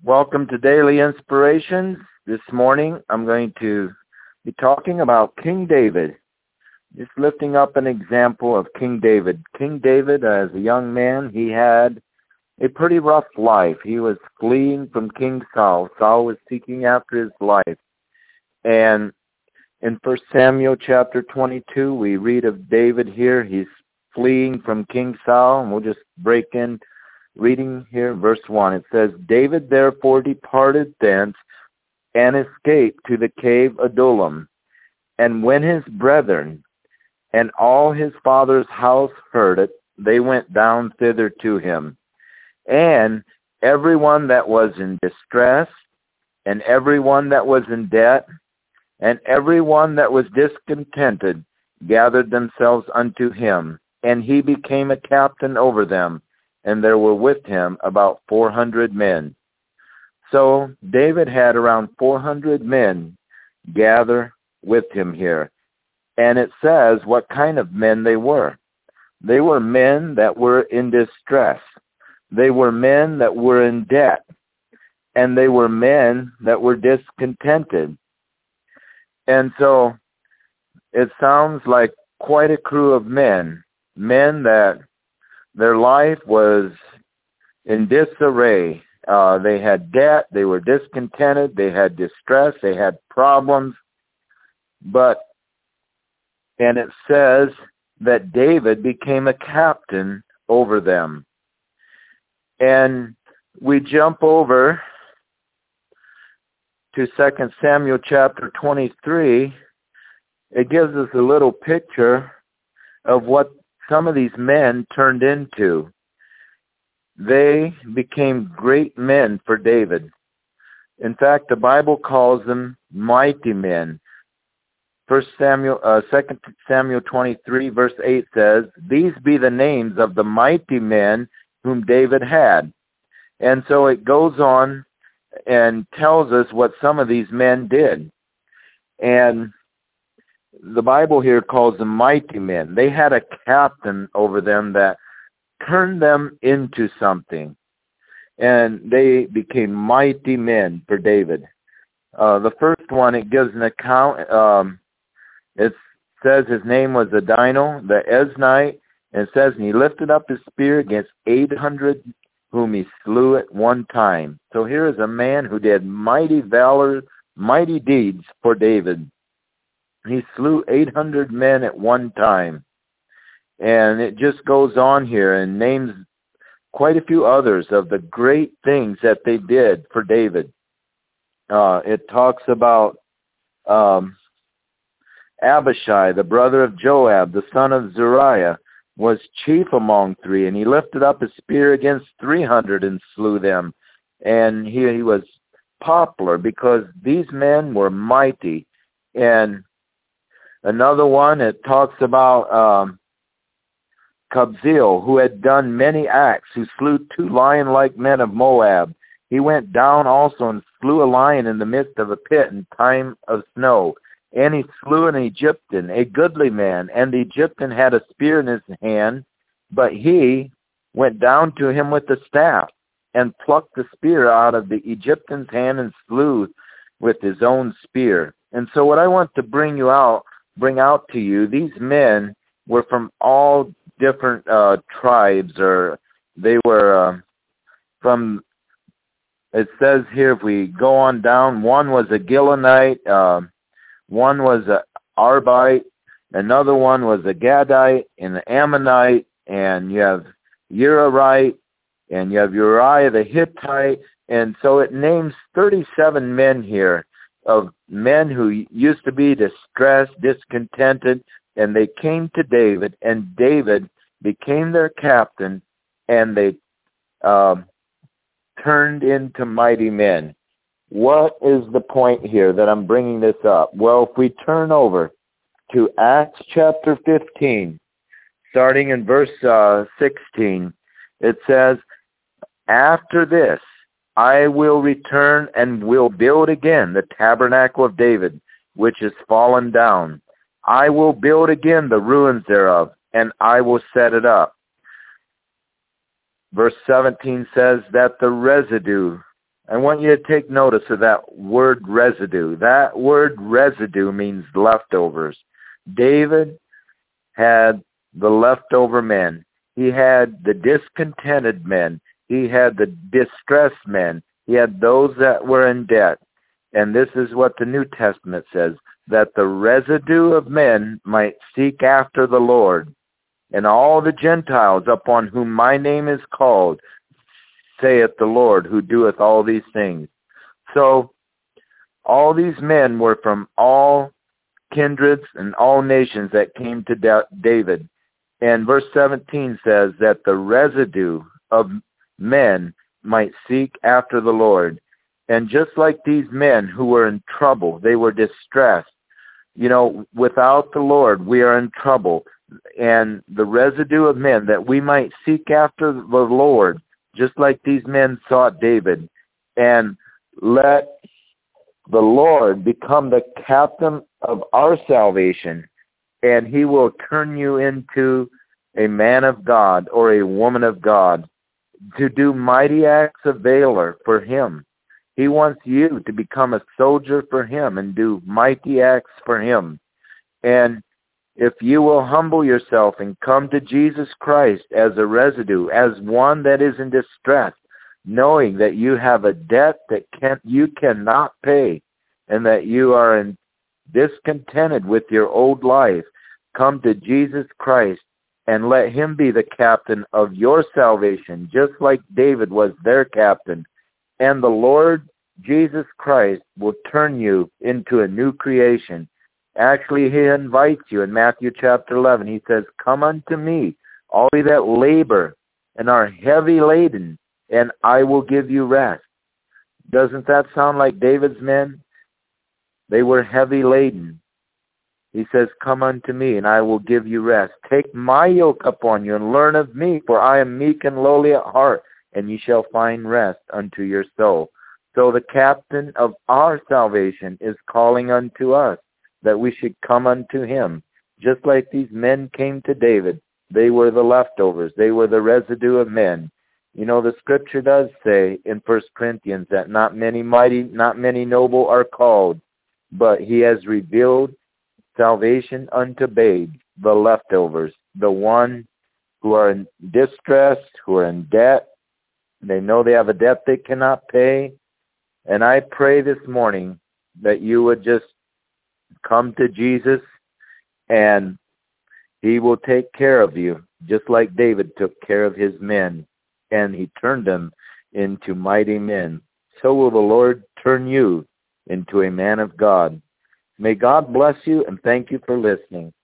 Welcome to Daily Inspirations. This morning I'm going to be talking about King David. Just lifting up an example of King David. King David, as a young man, he had a pretty rough life. He was fleeing from King Saul. Saul was seeking after his life. And in 1 Samuel chapter 22, we read of David here. He's fleeing from King Saul, and we'll just break in reading here, verse 1. It says, David therefore departed thence and escaped to the cave Adullam. And when his brethren and all his father's house heard it, they went down thither to him. And everyone that was in distress, and everyone that was in debt, and everyone that was discontented, gathered themselves unto him. And he became a captain over them, and there were with him about 400 men. So David had around 400 men gather with him here. And it says what kind of men they were. They were men that were in distress. They were men that were in debt. And they were men that were discontented. And so it sounds like quite a crew of men that their life was in disarray. They had debt, they were discontented, they had distress, they had problems. And it says that David became a captain over them. And we jump over to 2 Samuel chapter 23. It gives us a little picture of what some of these men turned into. They became great men for David. In fact, the Bible calls them mighty men. 2 Samuel 23 verse 8 says, These be the names of the mighty men whom David had. And so it goes on and tells us what some of these men did. And the Bible here calls them mighty men. They had a captain over them that turned them into something. And they became mighty men for David. The first one, it gives an account. It says his name was Adino, the Eznite. And it says, and he lifted up his spear against 800 whom he slew at one time. So here is a man who did mighty valor, mighty deeds for David. He slew 800 men at one time. And it just goes on here and names quite a few others of the great things that they did for David. It talks about Abishai, the brother of Joab, the son of Zeruiah, was chief among three, and he lifted up his spear against 300 and slew them. And he was popular because these men were mighty. And another one, it talks about Kabzeel, who had done many acts, who slew 2 lion-like men of Moab. He went down also and slew a lion in the midst of a pit in time of snow. And he slew an Egyptian, a goodly man, and the Egyptian had a spear in his hand, but he went down to him with the staff and plucked the spear out of the Egyptian's hand and slew with his own spear. And so what I want to bring out to you, these men were from all different tribes, or they were from, it says here, if we go on down, one was a Gilonite, one was an Arbite, another one was a Gadite, and an Ammonite, and you have Uriite, and you have Uriah the Hittite, and so it names 37 men here, of men who used to be distressed, discontented, and they came to David, and David became their captain, and they turned into mighty men. What is the point here that I'm bringing this up? Well, if we turn over to Acts chapter 15, starting in verse 16, it says, After this, I will return and will build again the tabernacle of David, which is fallen down. I will build again the ruins thereof, and I will set it up. Verse 17 says that the residue I want you to take notice of that word residue. That word residue means leftovers. David had the leftover men. He had the discontented men. He had the distressed men. He had those that were in debt. And this is what the New Testament says, that the residue of men might seek after the Lord. And all the Gentiles upon whom my name is called, saith the Lord, who doeth all these things. So all these men were from all kindreds and all nations that came to David. And verse 17 says that the residue of men might seek after the Lord. And just like these men who were in trouble, they were distressed. You know, without the Lord, we are in trouble. And the residue of men, that we might seek after the Lord, just like these men sought David, and let the Lord become the captain of our salvation, and he will turn you into a man of God or a woman of God to do mighty acts of valor for him. He wants you to become a soldier for him and do mighty acts for him. And if you will humble yourself and come to Jesus Christ as a residue, as one that is in distress, knowing that you have a debt that you cannot pay, and that you are discontented with your old life, come to Jesus Christ and let him be the captain of your salvation, just like David was their captain. And the Lord Jesus Christ will turn you into a new creation. Actually, he invites you in Matthew chapter 11. He says, come unto me, all ye that labor and are heavy laden, and I will give you rest. Doesn't that sound like David's men? They were heavy laden. He says, come unto me, and I will give you rest. Take my yoke upon you, and learn of me, for I am meek and lowly at heart, and ye shall find rest unto your soul. So the captain of our salvation is calling unto us, that we should come unto him. Just like these men came to David, they were the leftovers. They were the residue of men. You know, the scripture does say in 1 Corinthians that not many mighty, not many noble are called, but he has revealed salvation unto babes, the leftovers, the one who are in distress, who are in debt. They know they have a debt they cannot pay. And I pray this morning that you would just come to Jesus, and he will take care of you, just like David took care of his men, and he turned them into mighty men. So will the Lord turn you into a man of God. May God bless you, and thank you for listening.